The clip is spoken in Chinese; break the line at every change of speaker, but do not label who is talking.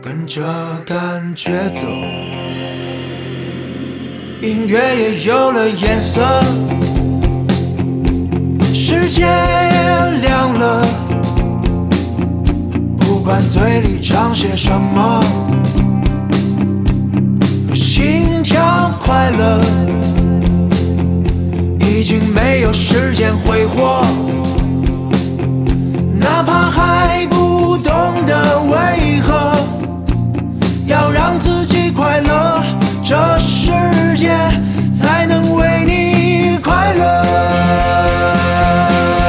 跟着感觉走，音乐也有了颜色，世界也亮了，不管嘴里唱些什么，心跳快乐，已经没有时间挥霍，哪怕还